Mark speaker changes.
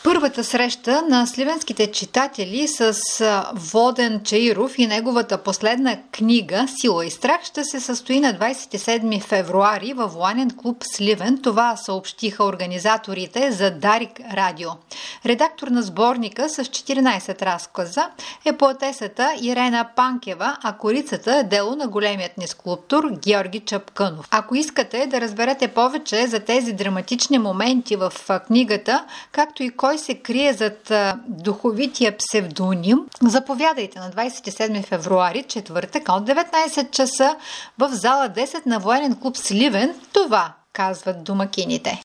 Speaker 1: Първата среща на сливенските читатели с Воден Чаиров и неговата последна книга «Сила и страх» ще се състои на 27 февруари във Военен клуб Сливен. Това съобщиха организаторите за Дарик Радио. Редактор на сборника с 14 разказа е поетесата Ирена Панкева, а корицата е дело на големият ни скулптор Георги Чапкънов. Ако искате да разберете повече за тези драматични моменти в книгата, както и кой се крие зад духовития псевдоним, заповядайте на 27 февруари, четвъртък от 19 часа в зала 10 на Военен клуб Сливен. Това казват домакините.